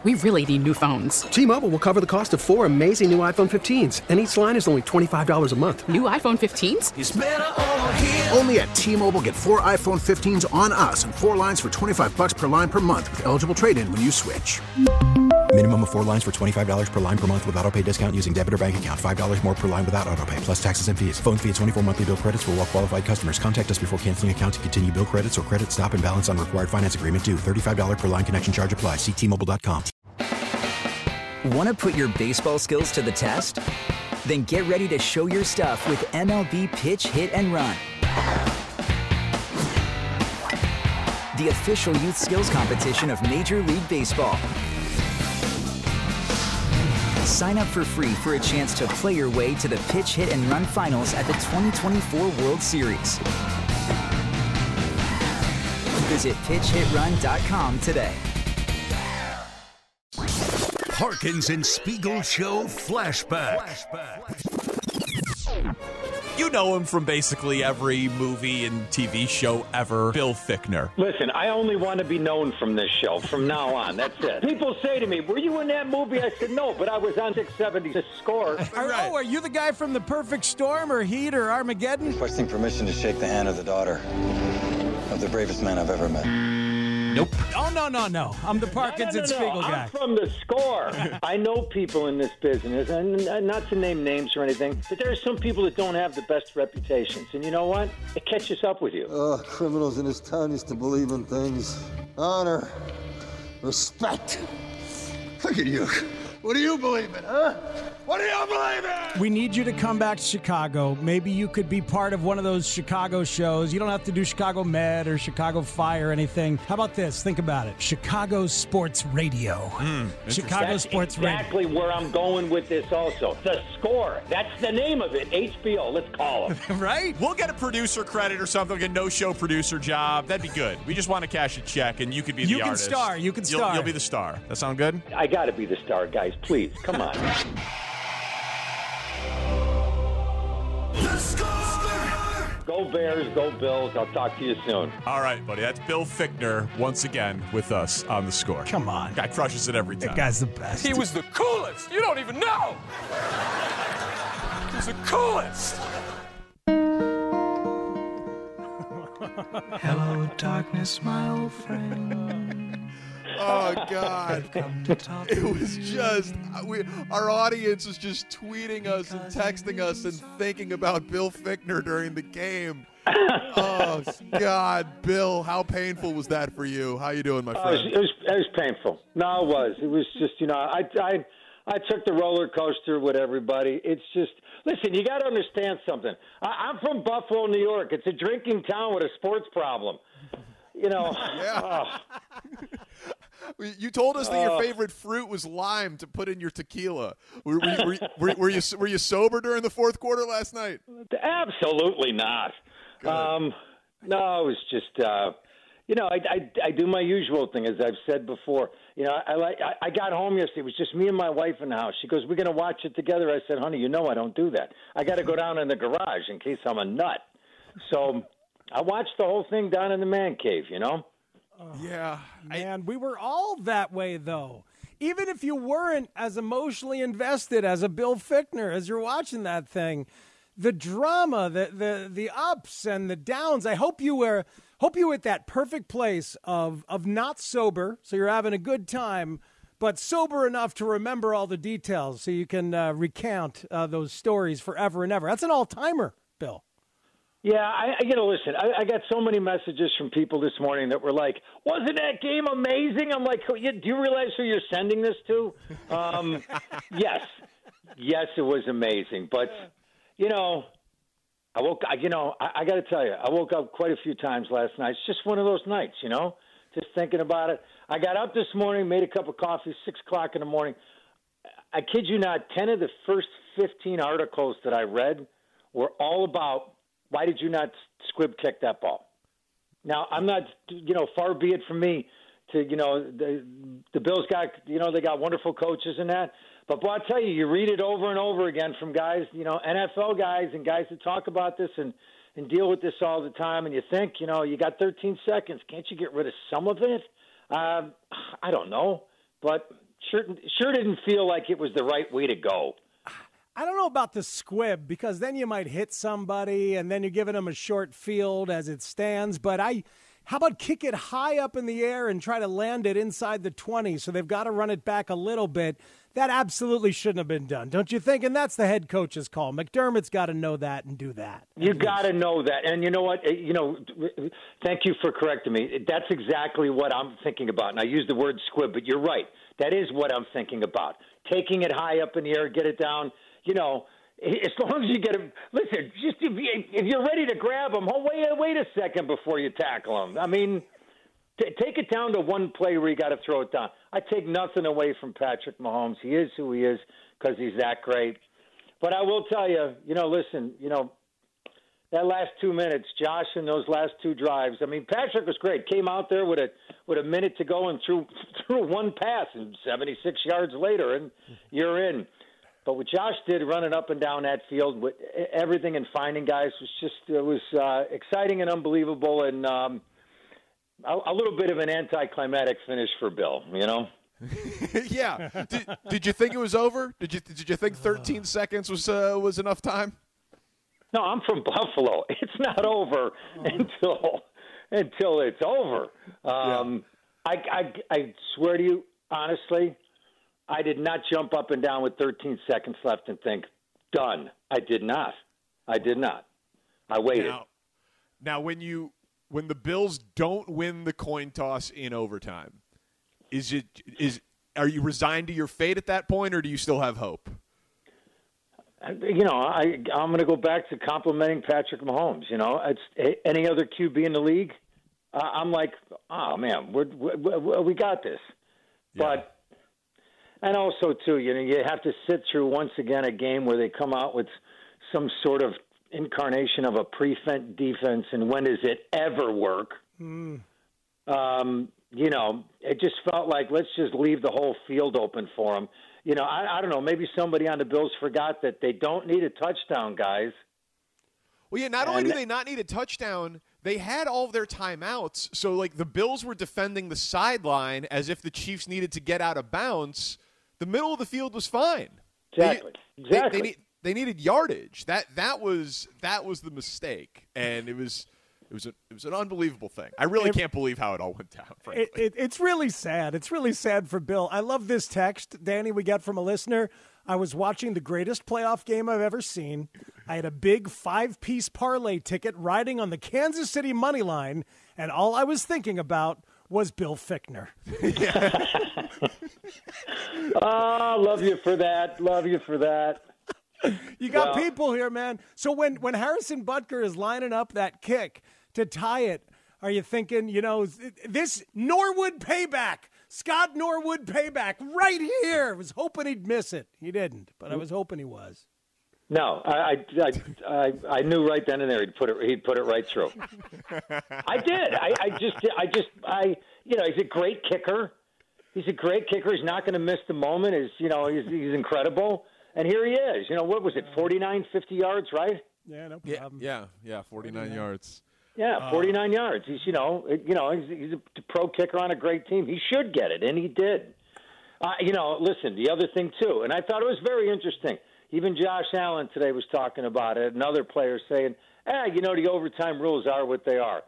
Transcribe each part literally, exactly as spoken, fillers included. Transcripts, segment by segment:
We really need new phones. T-Mobile will cover the cost of four amazing new iPhone fifteens, and each line is only twenty-five dollars a month. New iPhone fifteens? It's better over here. Only at T-Mobile, get four iPhone fifteens on us and four lines for twenty-five dollars per line per month with eligible trade-in when you switch. Minimum of four lines for twenty-five dollars per line per month with autopay discount using debit or bank account. five dollars more per line without autopay, plus taxes and fees. Phone fee at twenty-four monthly bill credits for well-qualified customers. Contact us before canceling account to continue bill credits or credit stop and balance on required finance agreement due. thirty-five dollars per line connection charge applies. See T Mobile dot com. Want to put your baseball skills to the test? Then get ready to show your stuff with M L B Pitch, Hit, and Run. The official youth skills competition of Major League Baseball. Sign up for free for a chance to play your way to the Pitch, Hit, and Run finals at the twenty twenty-four World Series. Visit pitch hit run dot com today. Harkins and Spiegel Show Flashback. Flashback. You know him from basically every movie and T V show ever, Bill Fichtner. Listen, I only want to be known from this show from now on. That's it. People say to me, were you in that movie? I said, no, but I was on six seventy to Score. Right. Oh, are you the guy from The Perfect Storm or Heat or Armageddon? Requesting permission to shake the hand of the daughter of the bravest man I've ever met. Nope. Oh, no, no, no. I'm the Parkins no, no, no, and Spiegel no. guy. I'm from The Score. I know people in this business, and not to name names or anything, but there are some people that don't have the best reputations. And you know what? It catches up with you. Oh, criminals in this town used to believe in things. Honor. Respect. Look at you. What do you believe in, huh? What do you believe in? We need you to come back to Chicago. Maybe you could be part of one of those Chicago shows. You don't have to do Chicago Med or Chicago Fire or anything. How about this? Think about it. Chicago Sports Radio. Mm, Chicago That's Sports exactly Radio. where I'm going with this also. The Score. That's the name of it. H B O. Let's call them. Right? We'll get a producer credit or something, like a no-show producer job. That'd be good. We just want to cash a check, and you could be the You can artist. star. You can You'll- star. You'll be the star. That sound good? I got to be the star, guys. Please. Come on. The Score! Go Bears, go Bills. I'll talk to you soon. All right, buddy. That's Bill Fichtner once again with us on The Score. Come on. Guy crushes it every time. That guy's the best. He was the coolest. You don't even know. He was the coolest. Hello, darkness, my old friend. Oh, God. It was just, we, our audience was just tweeting us and texting us and thinking about Bill Fichtner during the game. Oh, God, Bill, how painful was that for you? How you doing, my Uh, friend? it, was, it, was, it was painful. No, it was. It was just, you know, I, I, I took the roller coaster with everybody. It's just, listen, you got to understand something. I, I'm from Buffalo, New York. It's a drinking town with a sports problem. You know. Yeah. Oh. You told us that your Uh, favorite fruit was lime to put in your tequila. Were, were, were, were, were you were you sober during the fourth quarter last night? Absolutely not. Um, no, it was just, uh, you know, I, I, I do my usual thing, as I've said before. You know, I like I, I got home yesterday. It was just me and my wife in the house. She goes, "We're going to watch it together." I said, "Honey, you know I don't do that. I got to go down in the garage in case I'm a nut." So I watched the whole thing down in the man cave, you know? Oh, yeah. Man, I, we were all that way, though. Even if you weren't as emotionally invested as a Bill Fichtner as you're watching that thing, the drama, the the the ups and the downs. I hope you were hope you were at that perfect place of of not sober, so you're having a good time, but sober enough to remember all the details, so you can uh, recount uh, those stories forever and ever. That's an all timer, Bill. Yeah, I, I you know, listen, I, I got so many messages from people this morning that were like, "Wasn't that game amazing?" I'm like, "Do you realize who you're sending this to?" Um, yes, yes, it was amazing. But you know, I woke. You know, I, I got to tell you, I woke up quite a few times last night. It's just one of those nights, you know, just thinking about it. I got up this morning, made a cup of coffee, six o'clock in the morning. I kid you not, ten of the first fifteen articles that I read were all about, why did you not squib kick that ball? Now, I'm not, you know, far be it from me to, you know, the the Bills got, you know, they got wonderful coaches and that. But boy, I'll tell you, you read it over and over again from guys, you know, N F L guys and guys that talk about this and, and deal with this all the time. And you think, you know, you got thirteen seconds. Can't you get rid of some of it? Uh, I don't know. But, sure sure didn't feel like it was the right way to go. I don't know about the squib, because then you might hit somebody and then you're giving them a short field as it stands. But I, how about kick it high up in the air and try to land it inside the twenty? So they've got to run it back a little bit. That absolutely shouldn't have been done, don't you think? And that's the head coach's call. McDermott's got to know that and do that. You got to know that. And you know what? You know, thank you for correcting me. That's exactly what I'm thinking about. And I use the word squib, but you're right. That is what I'm thinking about. Taking it high up in the air, get it down. You know, as long as you get him. Listen, just if, you, if you're ready to grab him, oh, wait, wait a second before you tackle him. I mean, t- take it down to one play where you got to throw it down. I take nothing away from Patrick Mahomes. He is who he is because he's that great. But I will tell you, you know, listen, you know, that last two minutes, Josh, and those last two drives. I mean, Patrick was great. Came out there with a with a minute to go and threw threw one pass, and seventy-six yards later, and you're in. But what Josh did running up and down that field with everything and finding guys was just it was uh, exciting and unbelievable, and um, a, a little bit of an anticlimactic finish for Bill, you know? yeah. Did, did you think it was over? Did you did you think thirteen seconds was uh, was enough time? No, I'm from Buffalo. It's not over until until it's over. Um, yeah. I, I I swear to you, honestly, I did not jump up and down with thirteen seconds left and think, done. I did not. I did not. I waited. Now, now when you when the Bills don't win the coin toss in overtime, is it is are you resigned to your fate at that point, or do you still have hope? You know, I I'm going to go back to complimenting Patrick Mahomes. You know, it's any other Q B in the league. Uh, I'm like, oh man, we're, we're, we got this. Yeah. But and also too, you know, you have to sit through once again a game where they come out with some sort of incarnation of a prevent defense, and when does it ever work? Mm. Um, you know, it just felt like let's just leave the whole field open for them. You know, I, I don't know. Maybe somebody on the Bills forgot that they don't need a touchdown, guys. Well, yeah, not and, only do they not need a touchdown, they had all of their timeouts. So, like, the Bills were defending the sideline as if the Chiefs needed to get out of bounds. The middle of the field was fine. Exactly. They, exactly. They, they, they needed yardage. That that was that was the mistake, and it was it was a, it was an unbelievable thing. I really it, can't believe how it all went down. Frankly, it, it, it's really sad. It's really sad for Bill. I love this text, Danny, we got from a listener. I was watching the greatest playoff game I've ever seen. I had a big five-piece parlay ticket riding on the Kansas City money line, and all I was thinking about was Bill Fichtner. Oh, love you for that. Love you for that. You got well, people here, man. So when, when Harrison Butker is lining up that kick to tie it, are you thinking, you know, this Norwood payback, Scott Norwood payback right here? I was hoping he'd miss it. He didn't, but I was hoping he was. No, I I, I, I knew right then and there he'd put it he'd put it right through. I did. I, I just I just I you know, he's a great kicker. He's a great kicker. He's not going to miss the moment. Is you know he's he's incredible. And here he is. You know what was it? forty-nine, fifty yards, right? Yeah, no problem. Yeah, yeah, yeah forty-nine yards. Yeah, forty-nine uh, yards. He's you know you know he's, he's a pro kicker on a great team. He should get it, and he did. Uh, you know, listen. The other thing too, and I thought it was very interesting. Even Josh Allen today was talking about it. Another player saying, "Ah, you know, the overtime rules are what they are."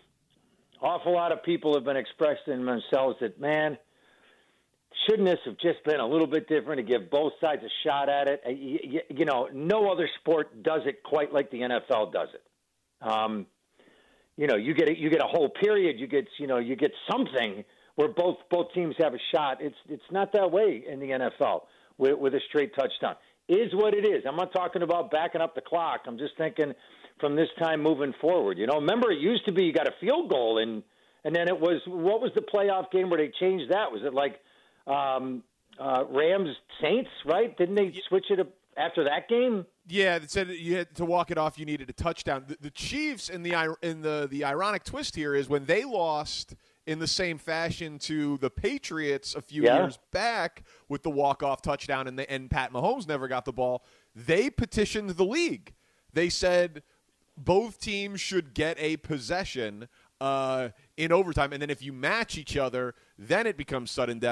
Awful lot of people have been expressing themselves that, man, shouldn't this have just been a little bit different to give both sides a shot at it? You, you know, no other sport does it quite like the N F L does it. Um, you know, you get a, you get a whole period. You get you know you get something where both both teams have a shot. It's it's not that way in the N F L with, with a straight touchdown. Is what it is. I'm not talking about backing up the clock. I'm just thinking from this time moving forward. You know, remember it used to be you got a field goal and and then it was what was the playoff game where they changed that? Was it like um, uh, Rams Saints? Right? Didn't they switch it after that game? Yeah, it said you had to walk it off. You needed a touchdown. The, the Chiefs and the in the the ironic twist here is when they lost in the same fashion to the Patriots a few yeah. years back with the walk-off touchdown and, the, and Pat Mahomes never got the ball, they petitioned the league. They said both teams should get a possession uh, in overtime, and then if you match each other, then it becomes sudden death.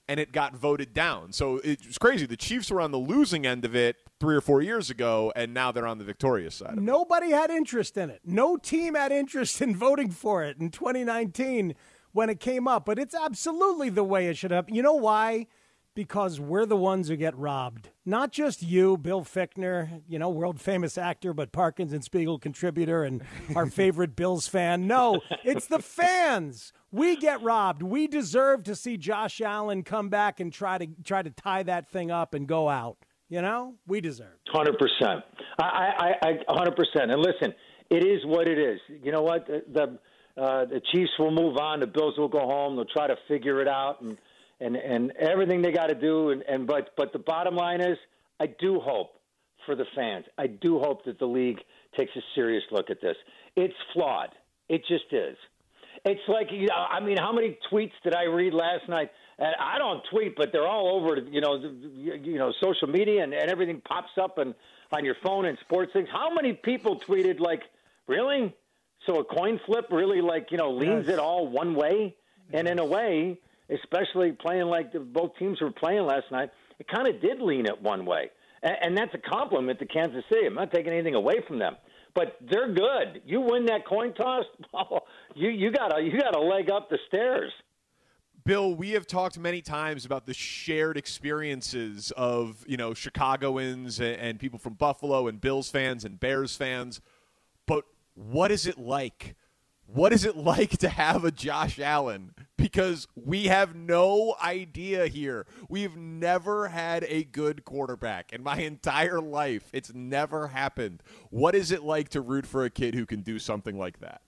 and it got voted down. So it's crazy. The Chiefs were on the losing end of it three or four years ago, and now they're on the victorious side of it. Nobody had interest in it. No team had interest in voting for it in twenty nineteen when it came up. But it's absolutely the way it should happen. You know why? Because we're the ones who get robbed. Not just you, Bill Fichtner, you know, world-famous actor, but Parkins and Spiegel contributor and our favorite Bills fan. No, it's the fans. We get robbed. We deserve to see Josh Allen come back and try to try to tie that thing up and go out. You know, we deserve. one hundred percent. I, I, I, one hundred percent. And listen, it is what it is. You know what? The the, uh, the Chiefs will move on. The Bills will go home. They'll try to figure it out and and, and everything they got to do. And, and but but the bottom line is, I do hope for the fans. I do hope that the league takes a serious look at this. It's flawed. It just is. It's like, you know, I mean, how many tweets did I read last night? And I don't tweet, but they're all over, you know, you know, social media, and, and everything pops up and on your phone and sports things. How many people tweeted like, really? So a coin flip really, like, you know, leans yes. it all one way? And in a way, especially playing like the, both teams were playing last night, it kind of did lean it one way. And, and that's a compliment to Kansas City. I'm not taking anything away from them. But they're good. You win that coin toss, well, you you got a you got a leg up the stairs. Bill, we have talked many times about the shared experiences of, you know, Chicagoans and, and people from Buffalo and Bills fans and Bears fans. But what is it like? What is it like to have a Josh Allen? Because we have no idea here. We've never had a good quarterback in my entire life. It's never happened. What is it like to root for a kid who can do something like that?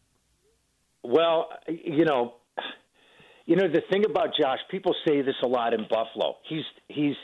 Well, you know, you know the thing about Josh, people say this a lot in Buffalo. He's he's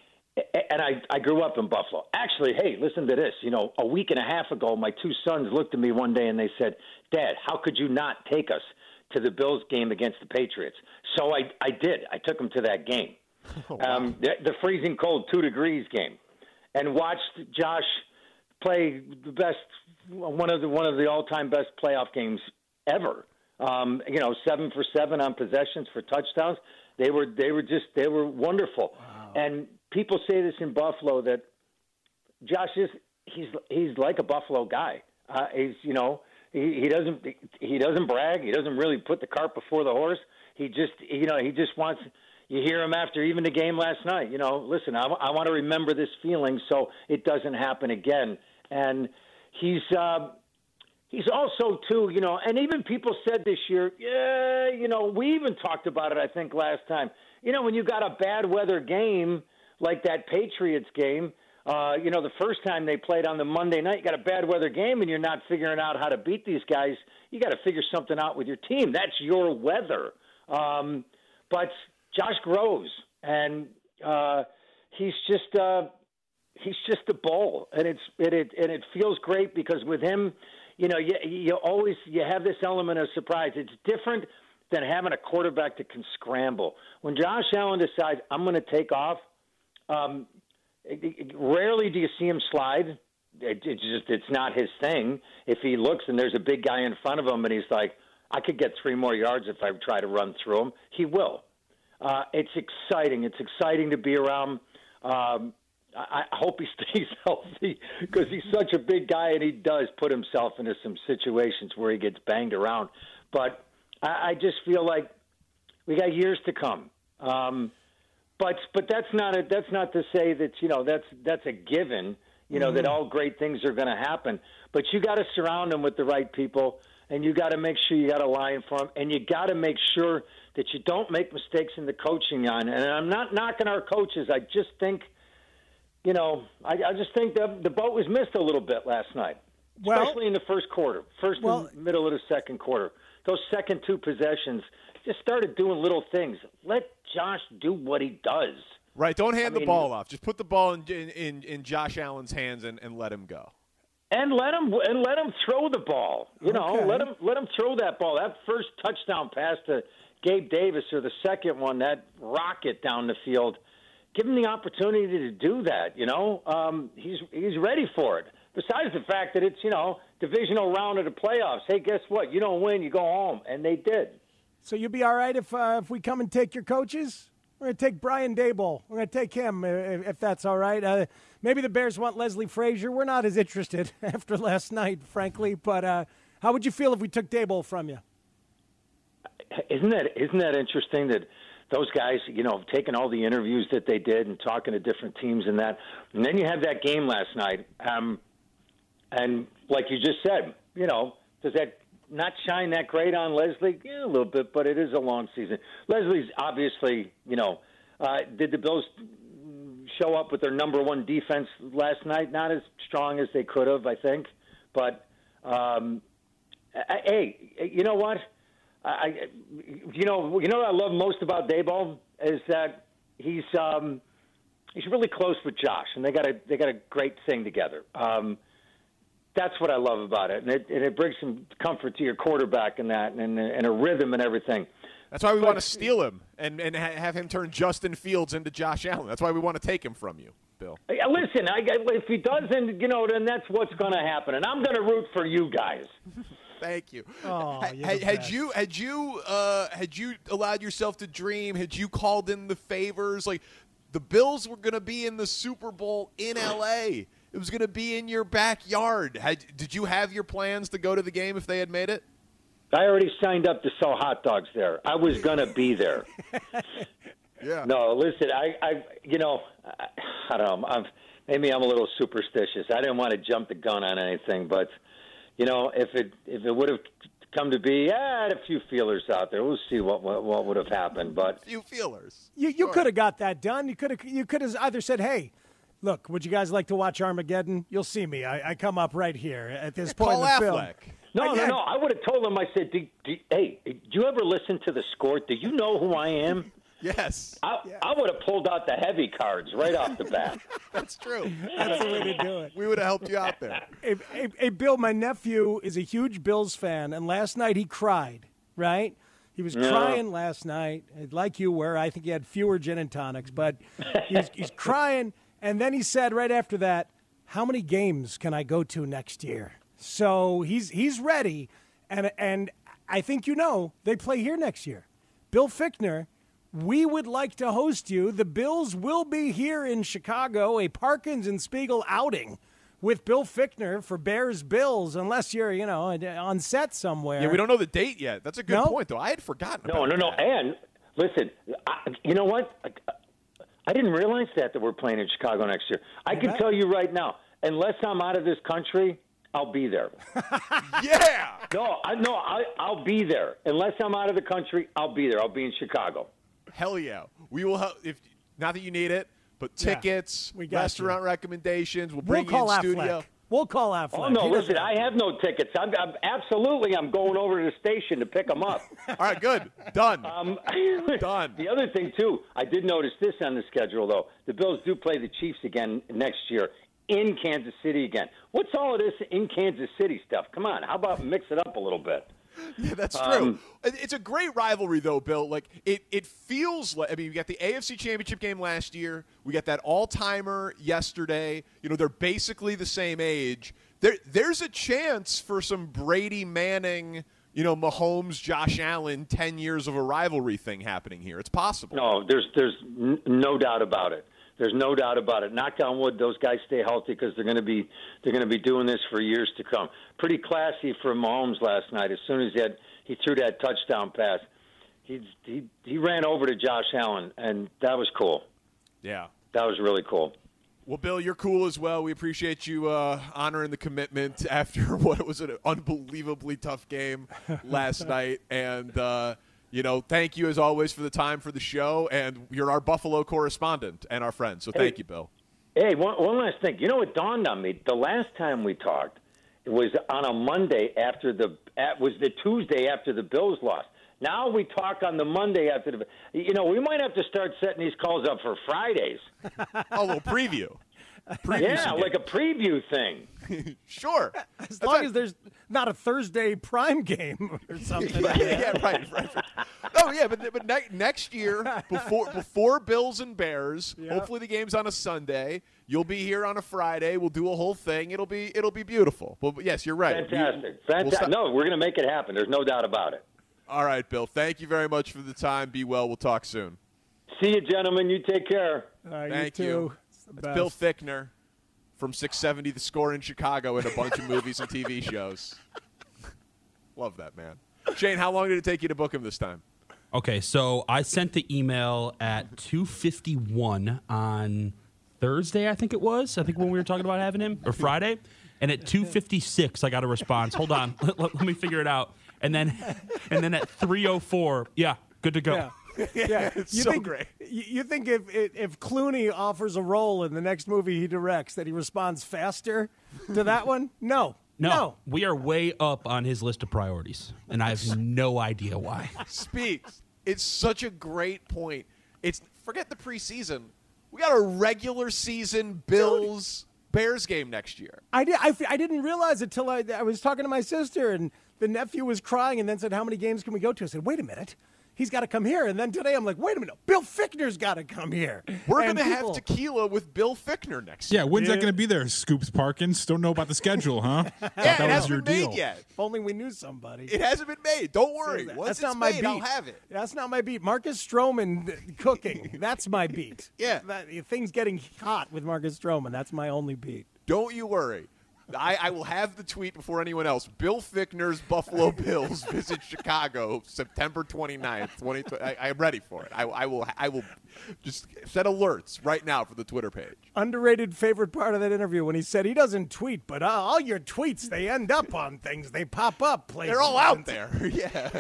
and I, I grew up in Buffalo. Actually, hey, listen to this. You know, a week and a half ago, my two sons looked at me one day and they said, Dad, how could you not take us to the Bills game against the Patriots? So I, I did. I took them to that game, oh, wow. um, the, the freezing cold two degrees game, and watched Josh play the best, one of the one of the all time best playoff games ever. Um, you know, seven for seven on possessions for touchdowns. They were they were just they were wonderful. Wow. And people say this in Buffalo that Josh is he's he's like a Buffalo guy. Uh, he's you know. He, he doesn't. He doesn't brag. He doesn't really put the cart before the horse. He just, you know, he just wants. You hear him after even the game last night. You know, listen, I, I want to remember this feeling so it doesn't happen again. And he's, uh, he's also too, you know, and even people said this year, yeah, you know, we even talked about it. I think last time, you know, when you got a bad weather game like that Patriots game. Uh, you know, the first time they played on the Monday night, you got a bad weather game and you're not figuring out how to beat these guys. You got to figure something out with your team. That's your weather. Um, but Josh grows, and uh, he's just uh, he's just a bull, and it's it, it and it feels great because with him, you know, you, you always you have this element of surprise. It's different than having a quarterback that can scramble. When Josh Allen decides I'm going to take off. Um, Rarely do you see him slide. It, it's just it's not his thing. If he looks and there's a big guy in front of him and he's like, I could get three more yards if I try to run through him, he will. Uh, it's exciting. It's exciting to be around. Um, I, I hope he stays healthy because he's such a big guy and he does put himself into some situations where he gets banged around. But I, I just feel like we got years to come. Um, But but that's not a, that's not to say that you know that's that's a given you know mm-hmm. that all great things are going to happen. But you got to surround them with the right people, and you got to make sure you got a line for them, and you got to make sure that you don't make mistakes in the coaching on. And I'm not knocking our coaches. I just think you know I, I just think the the boat was missed a little bit last night, well, especially in the first quarter, first well, and middle of the second quarter. Those second two possessions. Just started doing little things. Let Josh do what he does. Right. Don't hand I the mean, ball off. Just put the ball in in, in Josh Allen's hands and, and let him go. And let him and let him throw the ball. You know, okay. let him let him throw that ball. That first touchdown pass to Gabe Davis, or the second one, that rocket down the field. Give him the opportunity to do that. You know, um, he's he's ready for it. Besides the fact that it's you know divisional round of the playoffs. Hey, guess what? You don't win, you go home, and they did. So you'll be all right if uh, if we come and take your coaches? We're going to take Brian Daboll. We're going to take him, if, if that's all right. Uh, maybe the Bears want Leslie Frazier. We're not as interested after last night, frankly. But uh, how would you feel if we took Daboll from you? Isn't that isn't that interesting that those guys, you know, taking all the interviews that they did and talking to different teams and that, and then you have that game last night, um, and like you just said, you know, does that not shine that great on Leslie? Yeah, a little bit, but it is a long season. Leslie's obviously, you know, uh, did the Bills show up with their number one defense last night? Not as strong as they could have, I think. But, um, I, hey, you know what? I, you know, you know what I love most about Daboll is that he's um, he's really close with Josh, and they got a they got a great thing together. Um, That's what I love about it, and it, and it brings some comfort to your quarterback and that, and, and a rhythm and everything. That's why we but, want to steal him and, and ha- have him turn Justin Fields into Josh Allen. That's why we want to take him from you, Bill. Listen, I, if he doesn't, you know, then that's what's going to happen, and I'm going to root for you guys. Thank you. Oh, had, had you had you uh, had you allowed yourself to dream? Had you called in the favors? Like the Bills were going to be in the Super Bowl in L A. It was going to be in your backyard. Had, did you have your plans to go to the game if they had made it? I already signed up to sell hot dogs there. I was going to be there. Yeah. No, listen, I, I you know, I, I don't know. I'm, maybe I'm a little superstitious. I didn't want to jump the gun on anything, but, you know, if it if it would have come to be, I had a few feelers out there. We'll see what what, what would have happened. But a few feelers. You, you sure. could have got that done. You could have you could have either said, hey, look, would you guys like to watch Armageddon? You'll see me. I, I come up right here at this point Paul in the Affleck. film. No, Again. no, no. I would have told him, I said, do, do, hey, did you ever listen to the score? Do you know who I am? Yes. I, yeah. I would have pulled out the heavy cards right off the bat. That's true. That's the way to do it. We would have helped you out there. Hey, hey, hey, Bill, my nephew is a huge Bills fan, and last night he cried, right? He was Yeah. crying last night, like you were. I think he had fewer gin and tonics, but he's, he's crying. And then he said right after that, how many games can I go to next year? So he's he's ready, and and I think you know they play here next year. Bill Fichtner, we would like to host you. The Bills will be here in Chicago, a Parkins and Spiegel outing with Bill Fichtner for Bears Bills, unless you're, you know, on set somewhere. Yeah, we don't know the date yet. That's a good No? point, though. I had forgotten No, about no, no. that. And listen, I, you know what? I, I didn't realize that that we're playing in Chicago next year. I can tell you right now, unless I'm out of this country, I'll be there. Yeah. No, I no, I, I'll be there. Unless I'm out of the country, I'll be there. I'll be in Chicago. Hell yeah. We will help. If not that you need it, but Yeah, tickets, we got restaurant recommendations. We'll We'll bring call you in Affleck. studio. We'll call Affleck. Oh no, He doesn't- listen, I have no tickets. I'm, I'm absolutely, I'm going over to the station to pick them up. All right, good. Done. Um, Done. The other thing too, I did notice this on the schedule though. The Bills do play the Chiefs again next year in Kansas City again. What's all of this in Kansas City stuff? Come on, how about mix it up a little bit? Yeah, that's true. Um, It's a great rivalry, though, Bill. Like it, it feels like. I mean, we got the A F C Championship game last year. We got that all-timer yesterday. You know, they're basically the same age. There, there's a chance for some Brady Manning, you know, Mahomes, Josh Allen, ten years of a rivalry thing happening here. It's possible. No, there's there's n- no doubt about it. There's no doubt about it. Knock on wood, those guys stay healthy because they're going to be they're going to be doing this for years to come. Pretty classy for Mahomes last night. As soon as he had he threw that touchdown pass, he he he ran over to Josh Allen, and that was cool. Yeah. That was really cool. Well, Bill, you're cool as well. We appreciate you uh, honoring the commitment after what was an unbelievably tough game last night. And, uh, you know, thank you as always for the time for the show. And you're our Buffalo correspondent and our friend. So thank Hey. you, Bill. Hey, one, one last thing. You know what dawned on me? The last time we talked, it was on a Monday after the at, was the Tuesday after the Bills lost. Now we talk on the Monday after the. You know, we might have to start setting these calls up for Fridays. A little preview. Preview Yeah, some like a preview thing. Sure. As long as there's not a Thursday prime game or something. yeah, yeah, right, right. right. Oh, yeah, but but ne- next year, before before Bills and Bears, Yeah. hopefully the game's on a Sunday. You'll be here on a Friday. We'll do a whole thing. It'll be it'll be beautiful. But yes, you're right. Fantastic. We- we'll Fantastic. stop- No, we're going to make it happen. There's no doubt about it. All right, Bill. Thank you very much for the time. Be well. We'll talk soon. See you, gentlemen. You take care. Uh, Thank you. you. Too. It's Bill Fichtner from six seventy The Score in Chicago and a bunch of movies and T V shows. Love that man. Shane, how long did it take you to book him this time? Okay, so I sent the email at two fifty-one on Thursday, I think it was. I think when we were talking about having him, or Friday. And at two fifty-six, I got a response. Hold on, let, let, let me figure it out. And then, and then at three oh four, yeah, good to go. Yeah. Yeah, it's you so think, great. You you think if if Clooney offers a role in the next movie he directs, that he responds faster to that one? No, No, no. we are way up on his list of priorities, and I have no idea why. Speaks. It's such a great point. It's forget the preseason. We got a regular season Bills Bears game next year. I did. I, I didn't realize it till I I was talking to my sister, and the nephew was crying, and then said, "How many games can we go to?" I said, "Wait a minute." He's got to come here. And then today I'm like, wait a minute, Bill Fichtner's got to come here. We're And going to people- have tequila with Bill Fichtner next Yeah, year. when's that Yeah. going to be there? Scoops Parkins. Don't know about the schedule, huh? Thought Yeah, that it was hasn't your been deal. made yet. If only we knew somebody. It hasn't been made. Don't worry. That's Once not it's my made, beat. I'll have it. That's not my beat. Marcus Stroman cooking. That's my beat. Yeah. That, things getting hot with Marcus Stroman. That's my only beat. Don't you worry. I, I will have the tweet before anyone else. Bill Fichtner's Buffalo Bills visit Chicago September twenty-ninth. twenty, I, I'm ready for it. I, I will I will just set alerts right now for the Twitter page. Underrated favorite part of that interview when he said he doesn't tweet, but uh, all your tweets, they end up on things. They pop up places. They're all out there. Yeah.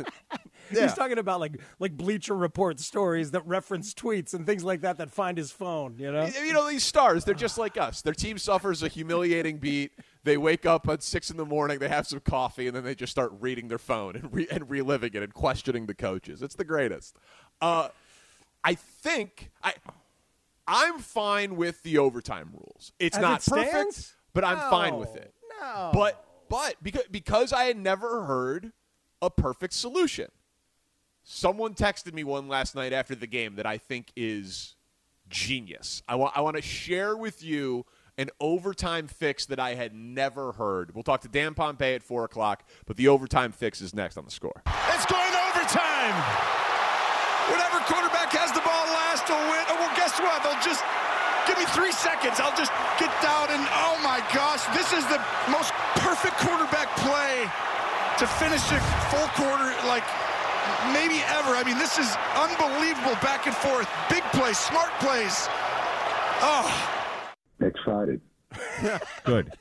Yeah. He's talking about like like Bleacher Report stories that reference tweets and things like that that find his phone, you know? You know, these stars, they're just like us. Their team suffers a humiliating beat. They wake up at six in the morning, they have some coffee, and then they just start reading their phone and, re- and reliving it and questioning the coaches. It's the greatest. Uh, I think I, I'm fine with the overtime rules. It's As not it perfect, stands? but I'm fine with No, it. No. But but because because I had never heard a perfect solution. Someone texted me one last night after the game that I think is genius. I want I want to share with you an overtime fix that I had never heard. We'll talk to Dan Pompei at four o'clock, but the overtime fix is next on The Score. It's going to overtime. Whatever quarterback has the ball last will win. Oh, well, guess what? They'll just give me three seconds. I'll just get down and, oh, my gosh, this is the most perfect quarterback play to finish a full quarter, like, maybe ever. I mean, this is unbelievable back and forth. Big plays, smart plays. Oh. Excited. Good.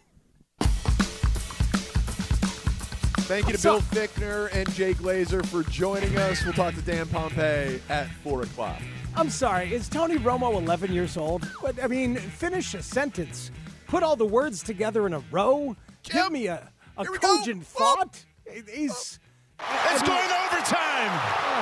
Thank you to Bill Fichtner and Jay Glazer for joining us. We'll talk to Dan Pompei at four o'clock. I'm sorry, is Tony Romo eleven years old? But I mean, finish a sentence. Put all the words together in a row. Give me a, a cogent thought. He's... It's going to overtime.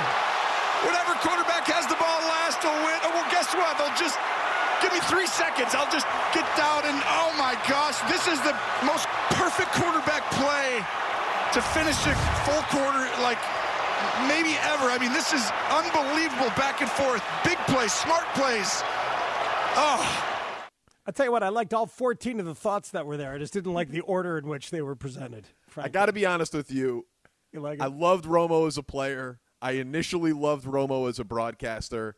Whatever quarterback has the ball last will win. Oh, well, guess what? They'll just give me three seconds. I'll just get down and, oh, my gosh, this is the most perfect quarterback play to finish a full quarter, like, maybe ever. I mean, this is unbelievable back and forth. Big plays, smart plays. Oh. I'll tell you what, I liked all fourteen of the thoughts that were there. I just didn't like the order in which they were presented. I got to be honest with you. You like it? I loved Romo as a player. I initially loved Romo as a broadcaster.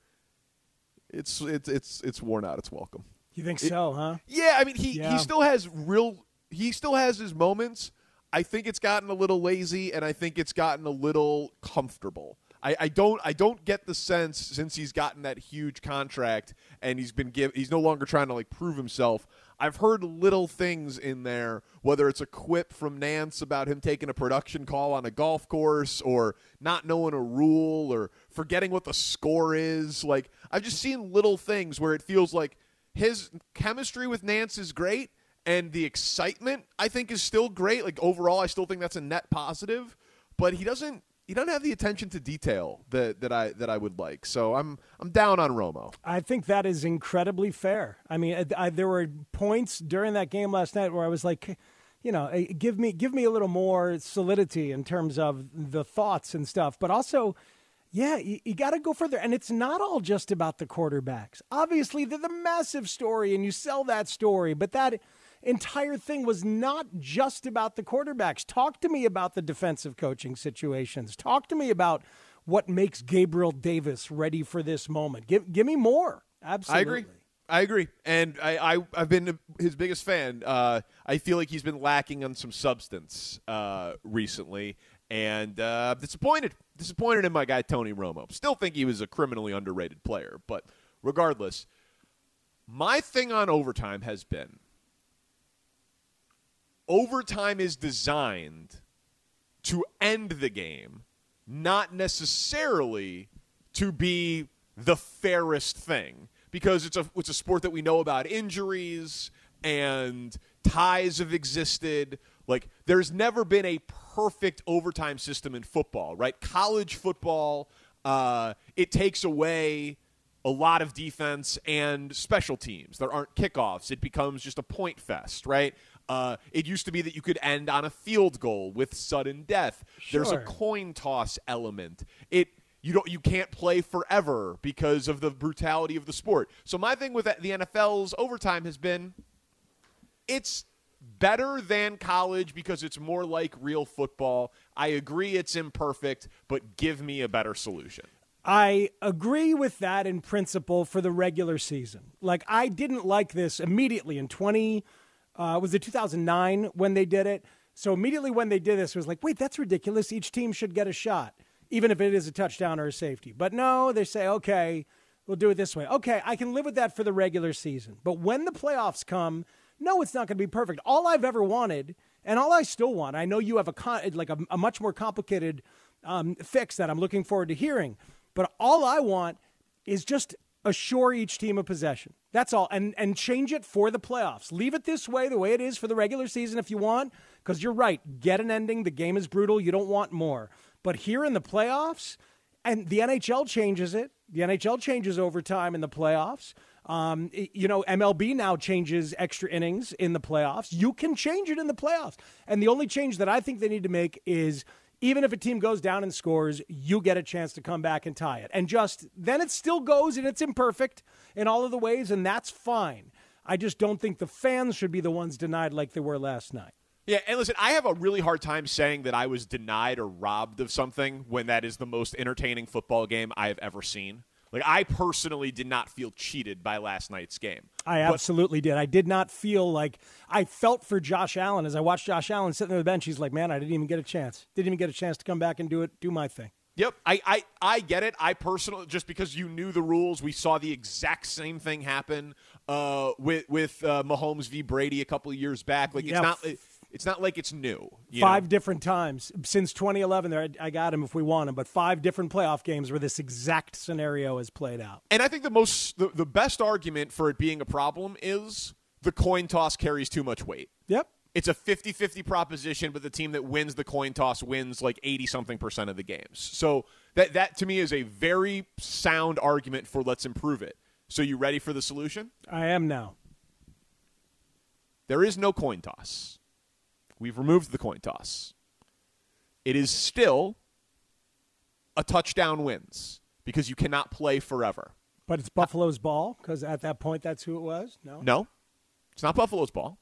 It's it's it's it's worn out its welcome. You think It- so, huh? Yeah, I mean he Yeah. he still has real he still has his moments. I think it's gotten a little lazy and I think it's gotten a little comfortable. I, I don't I don't get the sense since he's gotten that huge contract and he's been give he's no longer trying to like prove himself. I've heard little things in there, whether it's a quip from Nance about him taking a production call on a golf course or not knowing a rule or forgetting what the score is. Like I've just seen little things where it feels like his chemistry with Nance is great and the excitement I think is still great. Like overall I still think that's a net positive, but he doesn't He doesn't have the attention to detail that, that I that I would like. So I'm I'm down on Romo. I think that is incredibly fair. I mean, I, I, there were points during that game last night where I was like, you know, eh, give me give me a little more solidity in terms of the thoughts and stuff. But also, yeah, you, you got to go further. And it's not all just about the quarterbacks. Obviously, they're the massive story, and you sell that story. But that entire thing was not just about the quarterbacks. Talk to me about the defensive coaching situations. Talk to me about what makes Gabriel Davis ready for this moment. Give give me more. Absolutely. I agree. I agree. And I, I, I've been his biggest fan. Uh, I feel like he's been lacking on some substance uh, recently. And uh, disappointed. Disappointed in my guy Tony Romo. Still think he was a criminally underrated player. But regardless, my thing on overtime has been overtime is designed to end the game, not necessarily to be the fairest thing. Because it's a it's a sport that we know about injuries and ties have existed. Like, there's never been a perfect overtime system in football, right? College football, uh, it takes away a lot of defense and special teams. There aren't kickoffs. It becomes just a point fest, right? Uh, it used to be that you could end on a field goal with sudden death. Sure. There's a coin toss element. It You don't. You can't play forever because of the brutality of the sport. So my thing with the N F L's overtime has been, it's better than college because it's more like real football. I agree it's imperfect, but give me a better solution. I agree with that in principle for the regular season. Like, I didn't like this immediately in twenty. Uh, was it two thousand nine when they did it? So immediately when they did this, it was like, wait, that's ridiculous. Each team should get a shot, even if it is a touchdown or a safety. But no, they say, okay, we'll do it this way. Okay, I can live with that for the regular season. But when the playoffs come, no, it's not going to be perfect. All I've ever wanted, and all I still want, I know you have a con- like a, a much more complicated um, fix that I'm looking forward to hearing, but all I want is just assure each team a possession. That's all. And and change it for the playoffs. Leave it this way, the way it is for the regular season if you want, because you're right. Get an ending. The game is brutal. You don't want more. But here in the playoffs, and the N H L changes it. The N H L changes overtime in the playoffs. Um, you know, M L B now changes extra innings in the playoffs. You can change it in the playoffs. And the only change that I think they need to make is even if a team goes down and scores, you get a chance to come back and tie it. And just then it still goes, and it's imperfect in all of the ways, and that's fine. I just don't think the fans should be the ones denied like they were last night. Yeah, and listen, I have a really hard time saying that I was denied or robbed of something when that is the most entertaining football game I have ever seen. Like, I personally did not feel cheated by last night's game. I but, absolutely did. I did not feel like – I felt for Josh Allen as I watched Josh Allen sitting on the bench. He's like, man, I didn't even get a chance. Didn't even get a chance to come back and do it, do my thing. Yep, I, I, I get it. I personally, just because you knew the rules, we saw the exact same thing happen uh, with with uh, Mahomes v. Brady a couple of years back. Like, it's yeah. not – It's not like it's new. You five know? different times since twenty eleven. There, I got him if we want him, but five different playoff games where this exact scenario has played out. And I think the most, the, the best argument for it being a problem is the coin toss carries too much weight. Yep. It's a fifty-fifty proposition, but the team that wins the coin toss wins like eighty-something percent of the games. So that, that to me is a very sound argument for let's improve it. So you ready for the solution? I am now. There is no coin toss. We've removed the coin toss. It is still a touchdown wins because you cannot play forever. But it's Buffalo's ball because at that point that's who it was? No? No. It's not Buffalo's ball.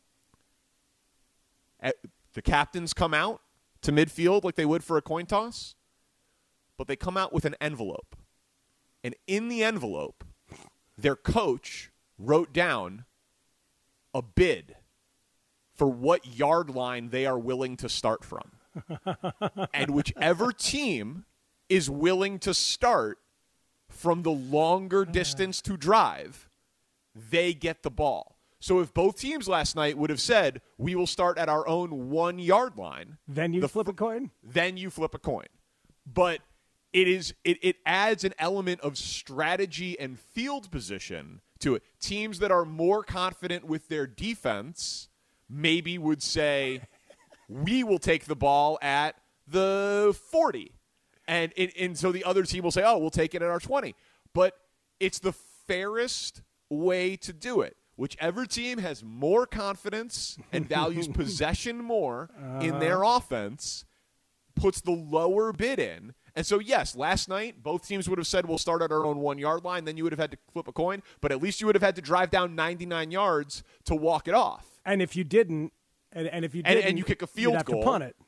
The captains come out to midfield like they would for a coin toss, but they come out with an envelope. And in the envelope, their coach wrote down a bid for what yard line they are willing to start from. And whichever team is willing to start from the longer distance to drive, they get the ball. So if both teams last night would have said, we will start at our own one-yard line. Then you the, flip a coin? Then you flip a coin. But it is it, it adds an element of strategy and field position to it. Teams that are more confident with their defense maybe would say, we will take the ball at the forty. And, and, and so the other team will say, oh, we'll take it at our twenty. But it's the fairest way to do it. Whichever team has more confidence and values possession more uh-huh. in their offense puts the lower bid in. And so, yes, last night, both teams would have said we'll start at our own one-yard line. Then you would have had to flip a coin. But at least you would have had to drive down ninety-nine yards to walk it off. And if you didn't, and, and if you didn't, and, and you kick a field you'd have goal, to punt it.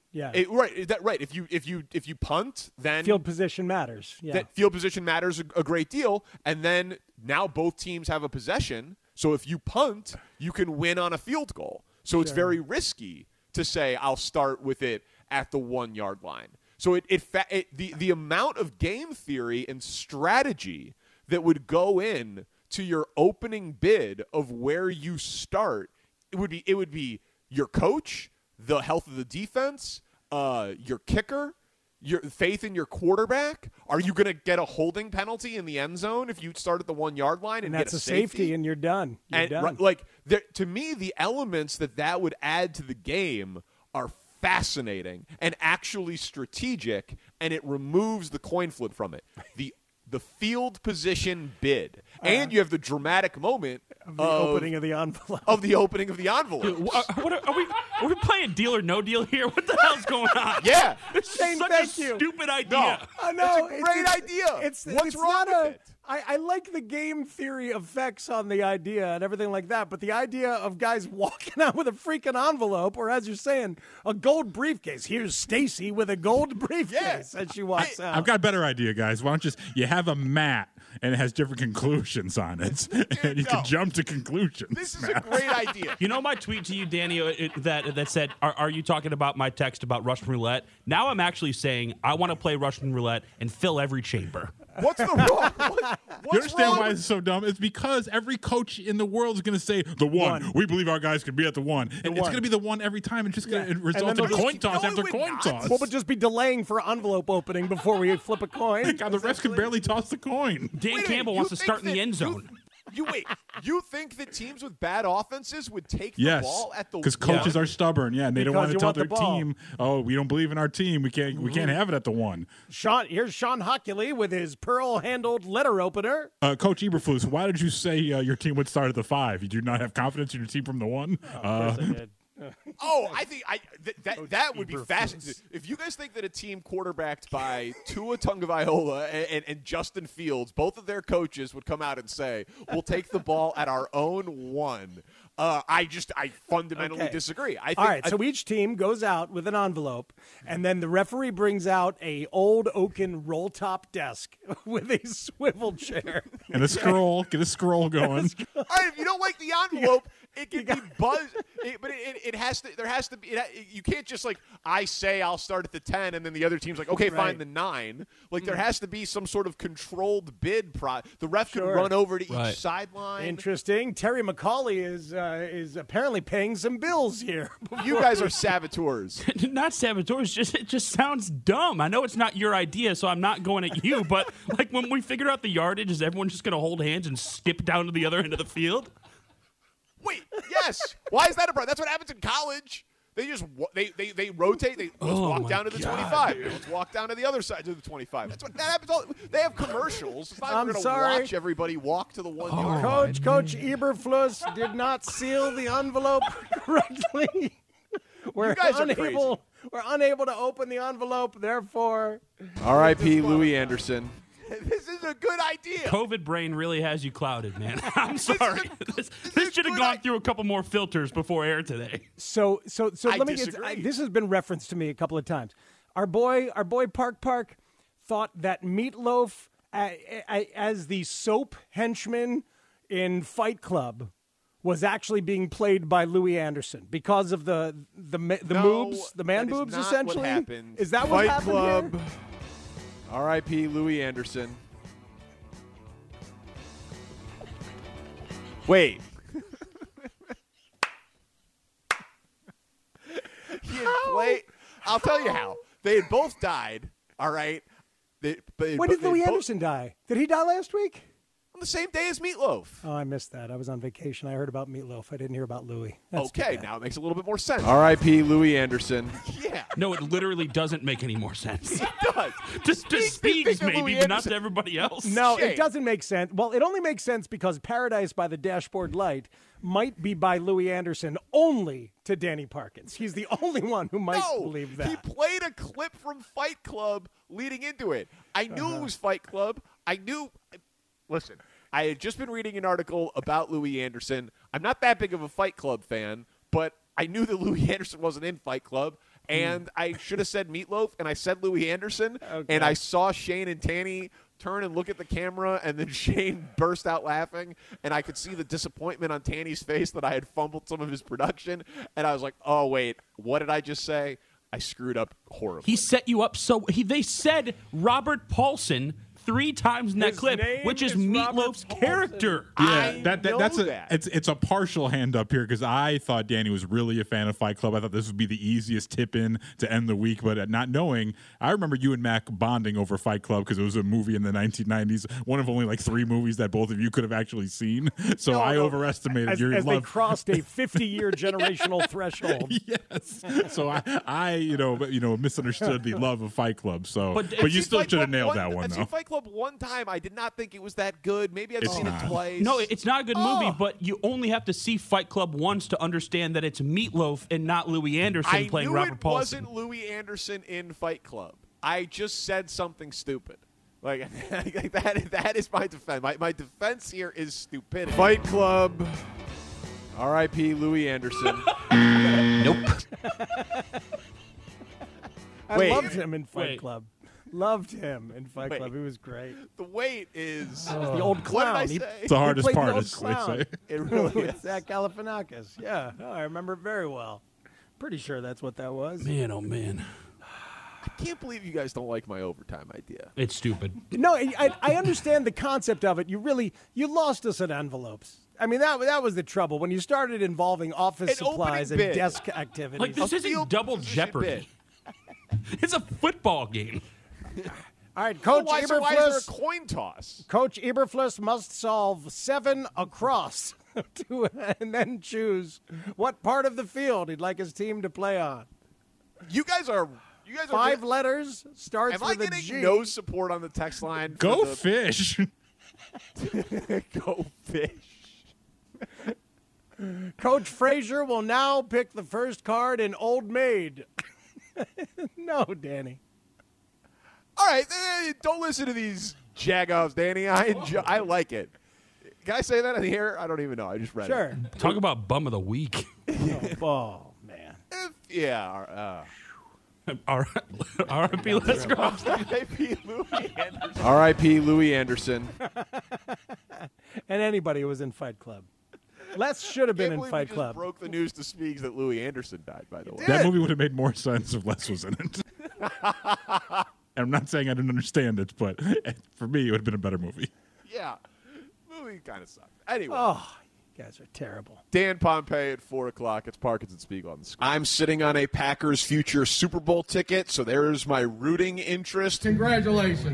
Yeah. It, right. Is that right? If you if you if you punt, then Field position matters. Yeah. that field position matters a, a great deal. And then now both teams have a possession. So if you punt, you can win on a field goal. So it's Sure. very risky to say I'll start with it at the one yard line. So it, it, fa- it the the amount of game theory and strategy that would go in to your opening bid of where you start, it would be it would be your coach, the health of the defense, uh, your kicker, your faith in your quarterback. Are you going to get a holding penalty in the end zone if you start at the one yard line and, and that's get a, a safety, safety? and you're done. You're And done. right, like there, to me, the elements that that would add to the game are fascinating and actually strategic, and it removes the coin flip from it. The the field position bid, and you have the dramatic moment of the opening of the envelope. Of the opening of the envelope. Dude, wha- what are, are we? Are we playing deal or no deal here? What the hell's going on? Yeah, it's Shane, such thank a you. stupid No, idea. I know. it's a great it's, idea. It's, What's it's wrong not with a, it? I, I like the game theory effects on the idea and everything like that, but the idea of guys walking out with a freaking envelope, or as you're saying, a gold briefcase. Here's Stacy with a gold briefcase as she walks out. I've got a better idea, guys. Why don't you just you have a mat and it has different conclusions on it, and you no. can jump to conclusions. This is a great idea. You know my tweet to you, Danny, uh, it, that that said, are, are you talking about my text about Russian roulette? Now I'm actually saying I want to play Russian roulette and fill every chamber. What's the wrong? What, what's You understand wrong why with- it's so dumb? It's because every coach in the world is going to say the one. One. We believe our guys can be at the one, and it's one. going to be the one every time. It's just going to Yeah. result And then in they'll coin just- toss No, after it would coin not. toss. Well, but just be delaying for envelope opening before we flip a coin. God, the refs can barely toss the coin. Dan Wait a Campbell minute, wants you to start in think the that end you- zone. You wait. You think that teams with bad offenses would take the Yes, ball at the because one? coaches are stubborn. Yeah, and they don't Because want to you tell want the their ball. team, "Oh, we don't believe in our team. We can't. We can't have it at the one." Sean, here's Sean Hockley with his pearl-handled letter opener. Uh, Coach Eberflus, why did you say uh, your team would start at the five? You do not have confidence in your team from the one. Uh, Oh, I think I th- that that would be fascinating. If you guys think that a team quarterbacked by Tua Tagovailoa and, and, and Justin Fields, both of their coaches would come out and say, "We'll take the ball at our own one." Uh, I just I fundamentally Okay. disagree. I think, All right, I- so each team goes out with an envelope, and then the referee brings out a old oaken roll-top desk with a swivel chair. and a scroll, get a scroll going. all right, if you don't like the envelope, it can be buzz, it, but it, it, it has to. There has to be. It, you can't just like I say I'll start at the ten, and then the other team's like, okay, Right. fine, the nine. Like there has to be some sort of controlled bid. Pro- the ref Sure. can run over to Right. each sideline. Interesting. Terry McCauley is uh, is apparently paying some bills here. You guys are saboteurs. Not saboteurs. Just it just sounds dumb. I know it's not your idea, so I'm not going at you. But like when we figured out the yardage, is everyone just going to hold hands and skip down to the other end of the field? Wait, yes. Why is that a problem? That's what happens in college. They just wa- they they, they rotate. They let's Oh walk my down to the God, twenty-five. dude. Let's walk down to the other side to the twenty-five. That's what that happens. All, they have commercials. It's not like I'm we're gonna sorry. watch everybody walk to the one Oh. yard. Coach, Coach Eberflus did not seal the envelope correctly. We're You guys are unable. We're unable to open the envelope. Therefore, R I P Louis Anderson. This is a good idea. COVID brain really has you clouded, man. I'm sorry. this this should have gone through a couple more filters before air today. so so so I let me get. disagree. I, this has been referenced to me a couple of times. Our boy, our boy Park Park, thought that Meatloaf, uh, as the soap henchman in Fight Club, was actually being played by Louis Anderson because of the the ma- the No, boobs, the man that is boobs. not Essentially, what happened. is that what Fight happened Club. here? R I P Louis Anderson. Wait. he had played. I'll tell you how. They had both died. All right. They, but When did they Louis both- Anderson die? Did he die last week? On the same day as Meatloaf. Oh, I missed that. I was on vacation. I heard about Meatloaf. I didn't hear about Louis. That's too Okay, bad. now it makes a little bit more sense. R I P Louis Anderson. Yeah. No, it literally doesn't make any more sense. It does. Just to Speak- Speaks, speak of maybe, Louis but not Anderson. to everybody else. No, Shame. it doesn't make sense. Well, it only makes sense because Paradise by the Dashboard Light might be by Louis Anderson only to Danny Parkins. He's the only one who might no, believe that. he played a clip from Fight Club leading into it. I knew Uh-huh. it was Fight Club. I knew. Listen, I had just been reading an article about Louis Anderson. I'm not that big of a Fight Club fan, but I knew that Louis Anderson wasn't in Fight Club. and I should have said Meatloaf, and I said Louis Anderson, Okay. and I saw Shane and Tanny turn and look at the camera, and then Shane burst out laughing, and I could see the disappointment on Tanny's face that I had fumbled some of his production, and I was like, oh, wait, what did I just say? I screwed up horribly. He set you up so he. They said Robert Paulson three times in that His clip, name which is, is Robert Meatloaf's Paulson. character. Yeah, I that, that know that's a that. it's it's a partial hand up here because I thought Danny was really a fan of Fight Club. I thought this would be the easiest tip in to end the week, but not knowing, I remember you and Mac bonding over Fight Club because it was a movie in the nineteen nineties, one of only like three movies that both of you could have actually seen. So No, I no. overestimated as, your as they love. crossed a fifty-year generational threshold. Yes. So I, I, you know, you know, misunderstood the love of Fight Club. So, But, but, you I've still seen Fight should have Club nailed one- that one I've though. seen Fight Club one time. I did not think it was that good. Maybe I've It's seen not. it twice. No, it's not a good Oh. movie, but you only have to see Fight Club once to understand that it's Meatloaf and not Louis Anderson I playing knew Robert it Paulson. wasn't Louis Anderson in Fight Club. I just said something stupid. Like, like that. That is my defense. My, my defense here is stupidity. Fight Club. R I P Louis Anderson. Nope. I Wait. loved him in Fight Wait. Club. Loved him in Fight Wait. Club. He was great. The wait is The old What clown. did He- I say? It's the hardest played the part, old as they clown. say. It really With is. Zach Galifianakis. Yeah, no, I remember it very well. Pretty sure that's what that was. Man, oh man, I can't believe you guys don't like my overtime idea. it's stupid. No, I, I understand the concept of it. You really you lost us at envelopes. I mean that that was the trouble when you started involving office An supplies and opening bid. desk activities. Like this A isn't field double position Jeopardy. It's a football game. All right, So Coach why, so why is there Eberflus. a coin toss? Coach Eberflus must solve seven across to, and then choose what part of the field he'd like his team to play on. You guys are. You guys are. Five gonna- letters starts Am I with a getting G. no support on the text line? for Go the- fish. Go fish. Coach Frazier will now pick the first card in Old Maid. No, Danny. All right, eh, don't listen to these jagoffs, Danny. I enjoy, I like it. Can I say that in the air? I don't even know. I just read Sure. Talk about bum of the week. Oh, oh, man. it. If, yeah. Uh, R I P Let's go. R I P Louis Anderson. R I P Louis Anderson. And anybody who was in Fight Club. Les should have been Can't in believe Fight we just Club. broke the news to Speaks that Louis Anderson died, by the way. That movie would have made more sense if Les was in it. And I'm not saying I didn't understand it, but for me, it would have been a better movie. Yeah. Movie kind of sucked. Anyway. Oh, you guys are terrible. Dan Pompei at four o'clock. It's Parkinson Spiegel on the screen. I'm sitting on a Packers future Super Bowl ticket, so there's my rooting interest. Congratulations.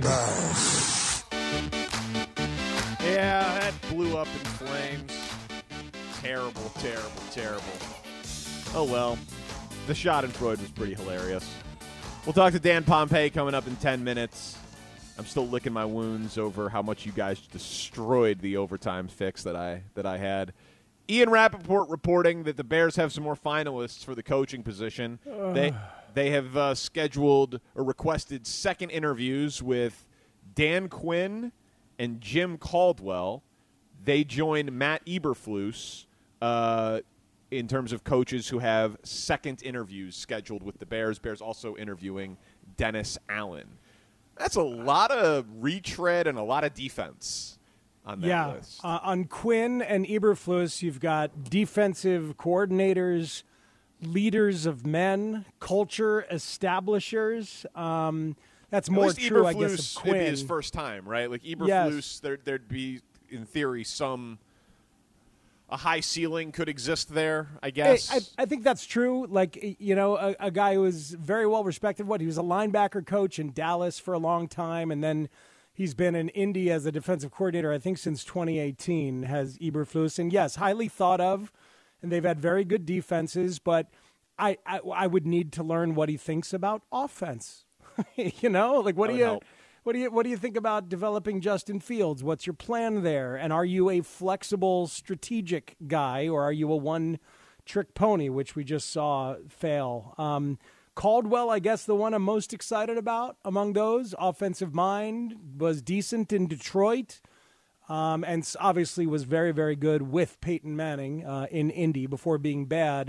Yeah, that blew up in flames. Terrible, terrible, terrible. Oh, well. The Schadenfreude was pretty hilarious. We'll talk to Dan Pompei coming up in ten minutes. I'm still licking my wounds over how much you guys destroyed the overtime fix that I that I had. Ian Rappaport reporting that the Bears have some more finalists for the coaching position. They they have uh, scheduled or requested second interviews with Dan Quinn and Jim Caldwell. They join Matt Eberflus uh, in terms of coaches who have second interviews scheduled with the Bears. Bears also interviewing Dennis Allen. That's a lot of retread and a lot of defense on that Yeah. list. Uh, on Quinn and Eberflus, you've got defensive coordinators, leaders of men, culture establishers. Um, that's At more least true, I Eberflus, guess, of it'd Quinn. be his first time, right? Like Eberflus, Yes. there, there'd be, in theory, some a high ceiling could exist there, I guess. I, I think that's true. Like, you know, a, a guy who was very well respected. What, he was a linebacker coach in Dallas for a long time, and then he's been in Indy as a defensive coordinator, I think, since twenty eighteen, has Eberflus. And, yes, highly thought of, and they've had very good defenses, but I, I, I would need to learn what he thinks about offense. You know, like, what That do would you... help. What do you What do you think about developing Justin Fields? What's your plan there? And are you a flexible, strategic guy, or are you a one-trick pony, which we just saw fail? Um, Caldwell, I guess, the one I'm most excited about among those. Offensive mind, was decent in Detroit, um, and s- obviously was very, very good with Peyton Manning uh, in Indy before being bad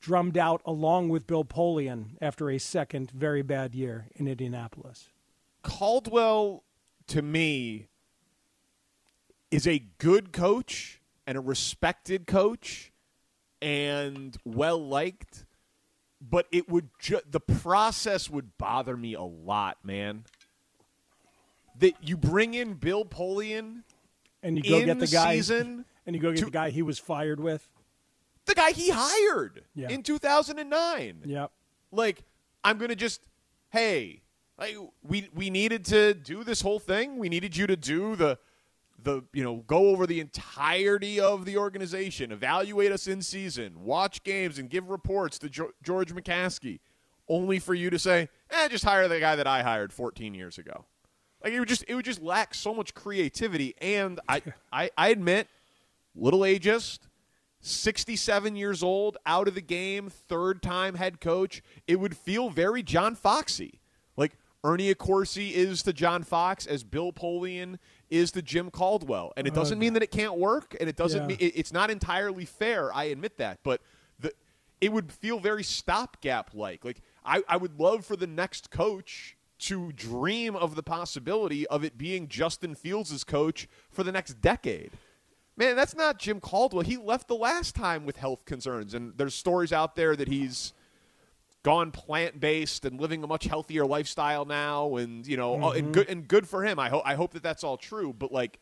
drummed out along with Bill Polian after a second very bad year in Indianapolis. Caldwell, to me, is a good coach and a respected coach and well-liked, but it would ju- the process would bother me a lot, man. That you bring in Bill Polian and you go in get the guy season and you go get to, the guy he was fired with. The guy he hired yeah. in two thousand nine. Yep. Like, I'm going to just, hey, like, we we needed to do this whole thing. We needed you to do the, the you know, go over the entirety of the organization, evaluate us in season, watch games, and give reports to jo- George McCaskey, only for you to say, eh, just hire the guy that I hired fourteen years ago. Like, it would just it would just lack so much creativity. And I I, I admit, little ageist, sixty-seven years old, out of the game, third-time head coach. It would feel very John Foxy. Like, Ernie Accorsi is to John Fox as Bill Polian is to Jim Caldwell. And it doesn't mean that it can't work, and it doesn't Yeah. mean it, it's not entirely fair. I admit that. But the it would feel very stopgap-like. Like, I, I would love for the next coach to dream of the possibility of it being Justin Fields' coach for the next decade. Man, that's not Jim Caldwell. He left the last time with health concerns, and there's stories out there that he's gone plant-based and living a much healthier lifestyle now, and you know, Mm-hmm. and good and good for him. I hope I hope that that's all true. But like,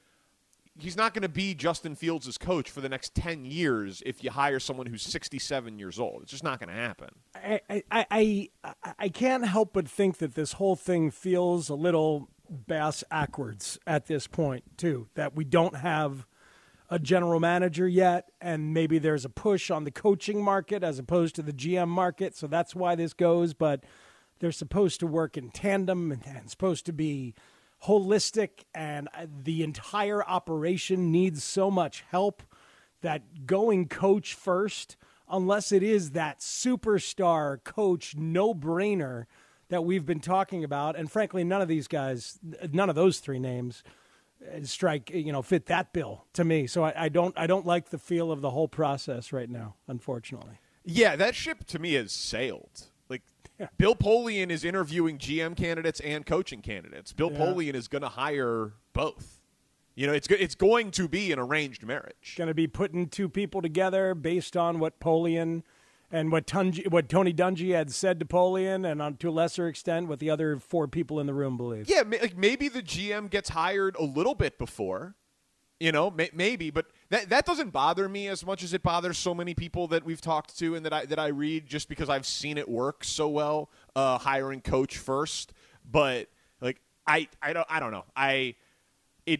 he's not going to be Justin Fields' coach for the next ten years if you hire someone who's sixty-seven years old. It's just not going to happen. I, I, I, I, I can't help but think that this whole thing feels a little bass backwards at this point, too, that we don't have a general manager yet, and maybe there's a push on the coaching market as opposed to the G M market, so that's why this goes, but they're supposed to work in tandem and, and supposed to be holistic, and the entire operation needs so much help that going coach first, unless it is that superstar coach no-brainer that we've been talking about, and frankly, none of these guys, none of those three names strike, you know, fit that bill to me. So I, I don't, I don't like the feel of the whole process right now, unfortunately. Yeah, that ship to me has sailed. Like, yeah. Bill Polian is interviewing G M candidates and coaching candidates. Bill Yeah. Polian is going to hire both. You know, it's go- it's going to be an arranged marriage. Going to be putting two people together based on what Polian and what, Tunji, what Tony Dungy had said to Polian, and on, to a lesser extent what the other four people in the room believe. Yeah, ma- like maybe the G M gets hired a little bit before, you know, may- maybe, but that that doesn't bother me as much as it bothers so many people that we've talked to and that I that I read, just because I've seen it work so well, uh, hiring coach first. But like I I don't I don't know I it.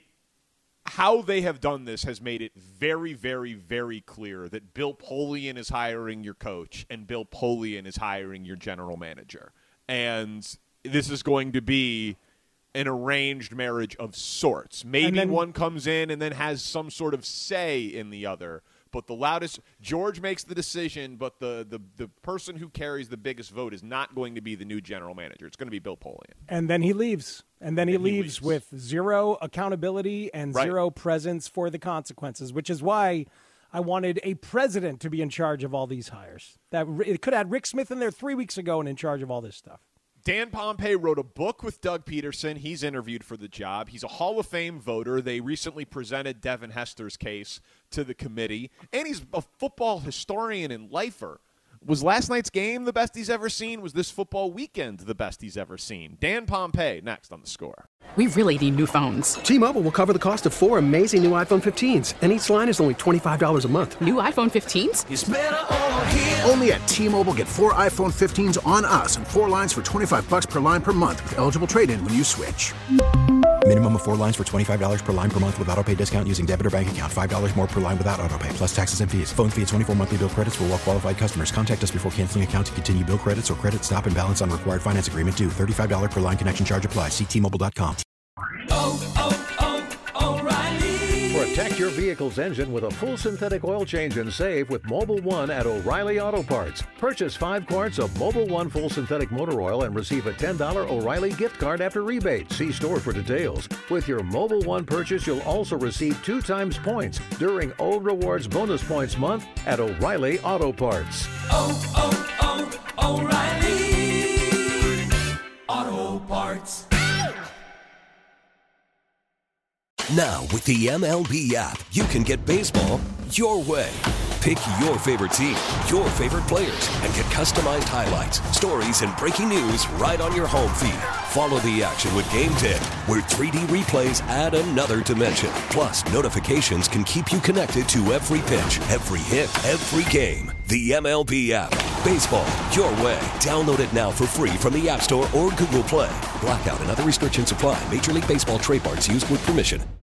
How they have done this has made it very, very, very clear that Bill Polian is hiring your coach and Bill Polian is hiring your general manager. And this is going to be an arranged marriage of sorts. Maybe then, one comes in and then has some sort of say in the other. But the loudest – George makes the decision, but the, the, the person who carries the biggest vote is not going to be the new general manager. It's going to be Bill Polian. And then he leaves. And then he, And he leaves, leaves. with zero accountability and Right. zero presence for the consequences, which is why I wanted a president to be in charge of all these hires. That it could have had Rick Smith in there three weeks ago and in charge of all this stuff. Dan Pompei wrote a book with Doug Peterson. He's interviewed for the job. He's a Hall of Fame voter. They recently presented Devin Hester's case to the committee. And he's a football historian and lifer. Was last night's game the best he's ever seen? Was this football weekend the best he's ever seen? Dan Pompei, next on The Score. We really need new phones. T-Mobile will cover the cost of four amazing new iPhone fifteens, and each line is only twenty-five dollars a month. New iPhone fifteens? It's better over here. Only at T-Mobile, get four iPhone fifteens on us and four lines for twenty-five bucks per line per month with eligible trade-in when you switch. Minimum of four lines for twenty-five dollars per line per month with autopay discount using debit or bank account. five dollars more per line without autopay, plus taxes and fees. Phone fee at twenty-four monthly bill credits for well-qualified customers. Contact us before canceling account to continue bill credits or credit stop and balance on required finance agreement due. thirty-five dollars per line connection charge applies. See T Mobile dot com. Oh, oh, oh, O'Reilly. For a Protect your vehicle's engine with a full synthetic oil change and save with Mobil one at O'Reilly Auto Parts. Purchase five quarts of Mobil one full synthetic motor oil and receive a ten dollars O'Reilly gift card after rebate. See store for details. With your Mobil one purchase, you'll also receive two times points during O Rewards Bonus Points Month at O'Reilly Auto Parts. Oh, oh, oh, O'Reilly Auto Parts. Now, with the M L B app, you can get baseball your way. Pick your favorite team, your favorite players, and get customized highlights, stories, and breaking news right on your home feed. Follow the action with Game Day, where three D replays add another dimension. Plus, notifications can keep you connected to every pitch, every hit, every game. The M L B app. Baseball your way. Download it now for free from the App Store or Google Play. Blackout and other restrictions apply. Major League Baseball trademarks used with permission.